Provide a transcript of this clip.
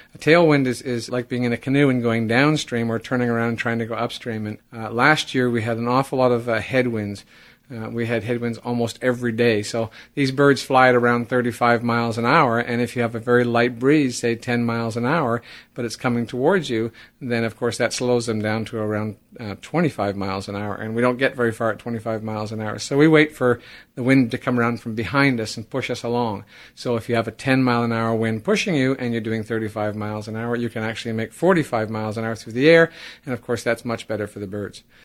A tailwind is like being in a canoe and going downstream or turning around and trying to go upstream. And last year we had an awful lot of headwinds. We had headwinds almost every day. So these birds fly at around 35 miles an hour, and if you have a very light breeze, say 10 miles an hour, but it's coming towards you, then of course that slows them down to around 25 miles an hour, and we don't get very far at 25 miles an hour. So we wait for the wind to come around from behind us and push us along. So if you have a 10 mile an hour wind pushing you and you're doing 35 miles an hour, you can actually make 45 miles an hour through the air, and of course that's much better for the birds.